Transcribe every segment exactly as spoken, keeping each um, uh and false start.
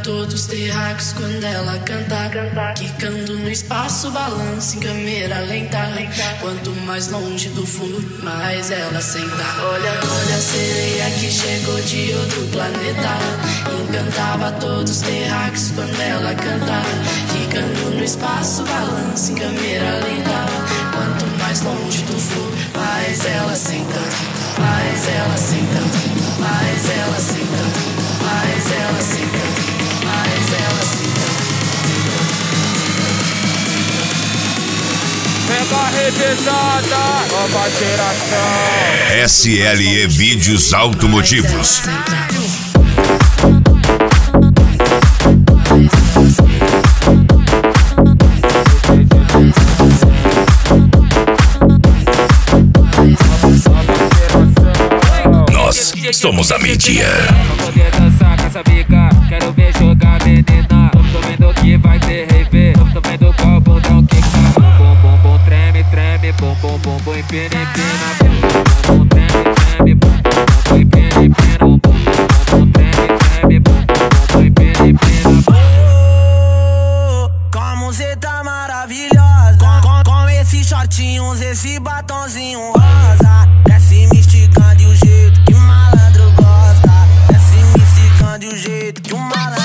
todos terráqueos quando ela canta, quicando no espaço, balança em câmera lenta. Quanto mais longe do fundo, mais ela senta. Olha, olha a sereia que chegou de outro planeta, encantava todos terráqueos quando ela canta, quicando no espaço, balança em câmera lenta. Quanto mais longe do fundo, mais ela senta, mais ela senta, mais ela senta, mais ela senta, mais ela senta. Pega revisada, nova geração. S L E Vídeos Automotivos. Nós somos a mídia. Pra poder dançar com essa bica, quero ver jogar menina. Tô vendo que vai ter rave, tô vendo qual bundão que tá. Bum bum bum treme, treme, bum bum bum bum empina, empina. Bum bum treme, treme, bum bum bum empina, empina. Bum bum bum treme, treme, bum bum bum empina, empina. Oh, como cê tá maravilhosa, com, com, com esses shortinhos, esse batonzinho rosa. Desce me esticando de um jeito que malandro gosta. Desce me esticando de um jeito que um malandro.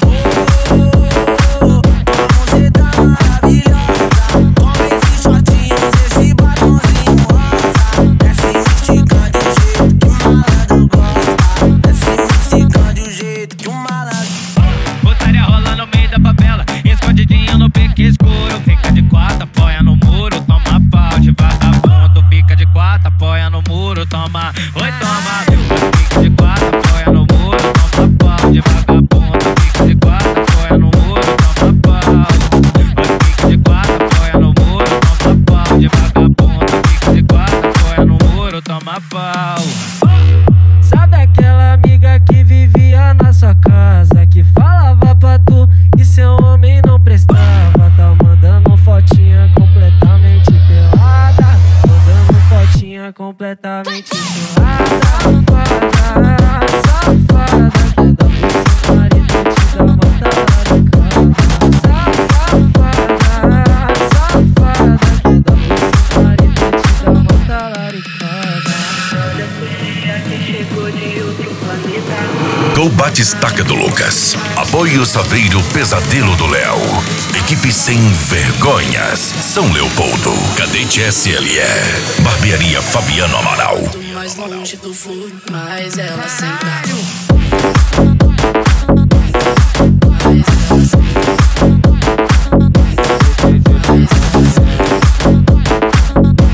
Oh, como cê tá maravilhosa, com esses shortinhos, esse batonzinho rosa. Desce me esticando de um jeito que um malandro gosta. Desce me esticando de um jeito que um malandro. Putaria rola no meio da favela, escondidinho no pique escuro. Fica de quatro, apoia no muro, toma pau de vagabundo. Fica de quatro, apoia no muro, toma, oi toma. Fica de quatro, apoia no muro, toma pau de vagabundo. Fica de quatro, apoia no muro, toma pau. Fica de quatro, apoia no muro, toma pau de vagabundo. Fica de quatro, apoia no muro, toma pau. Sabe aquela amiga que vivia na sua casa, que falava pra tu que seu homem não prestava? Tá mandando fotinha completamente pelada, mandando fotinha completamente pelada. Safada, safada, que dá pro seu marido te dar uma talada de cama. Safada, safada, que dá pro seu marido te dar uma talada de cama. Olha a sereia que chegou de outro planeta. Go Batistaca do Lucas. Apoio Saveiro Pesadelo do Léo. Equipe Sem Vergonhas, São Leopoldo. Cadete S L E. Barbearia Fabiano Amaral. Quanto mais longe do fundo, mais ela senta. Mais ela senta.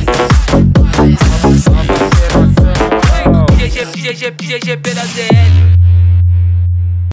G G G G G P da Z L.